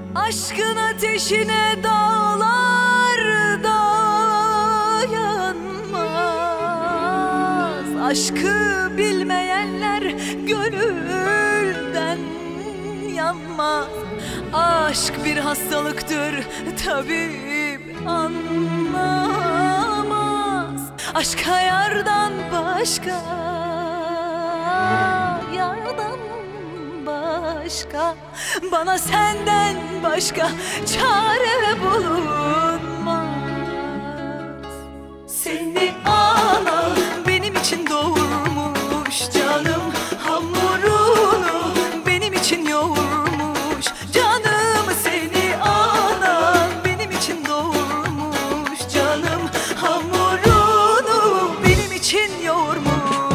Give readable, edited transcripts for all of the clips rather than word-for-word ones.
Aşkın ateşine dağlar dayanmaz. Aşkı bilmeyenler gönülden yanmaz. Aşk bir hastalıktır, tabip anlamaz. Aşka yardan başka, yardan başka, bana senden başka çare bulunmaz. Seni ana benim için doğurmuş, canım hamurunu benim için yoğurmuş. Canım seni ana benim için doğurmuş, canım hamurunu benim için yoğurmuş.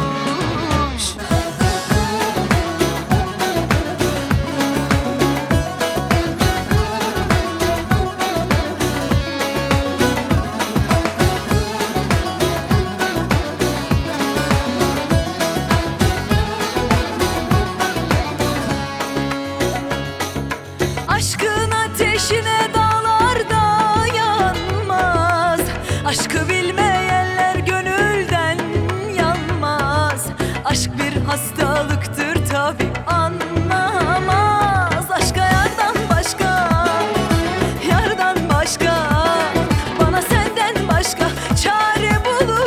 Aşkın ateşine dağlar dayanmaz. Aşkı bilmeyenler gönülden yanmaz. Aşk bir hastalıktır, tabi anlamaz. Aşka yardan başka, yardan başka, bana senden başka çare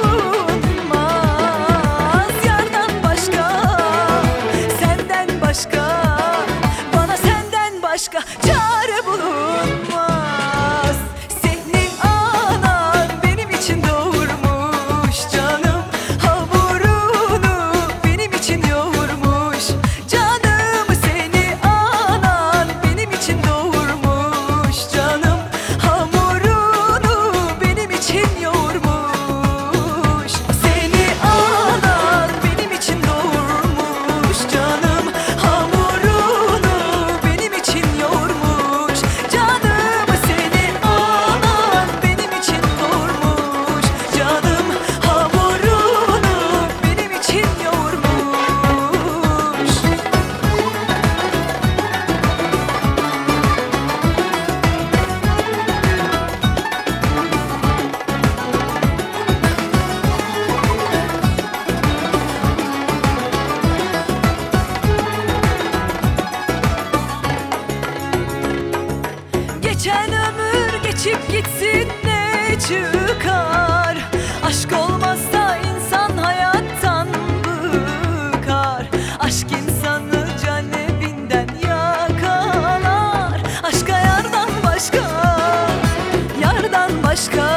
bulunmaz. Yardan başka, senden başka, bana senden başka çare bulunmaz. Senin anan benim için doğurmuş, canım hamurunu benim için yoğurmuş. Canım seni anan benim için doğurmuş, canım hamurunu benim için yoğurmuş. Seni anan benim için doğurmuş, canım hamurunu benim için yoğurmuş. Canım seni anan benim için doğurmuş, canım hamurunu benim için yoğurmuş. Geçen ömür geçip gitsin, ne çıkar? Aşk olmazsa insan hayattan bıkar. Aşk insanı can evinden yakalar. Aşka yardan başka, yardan başka,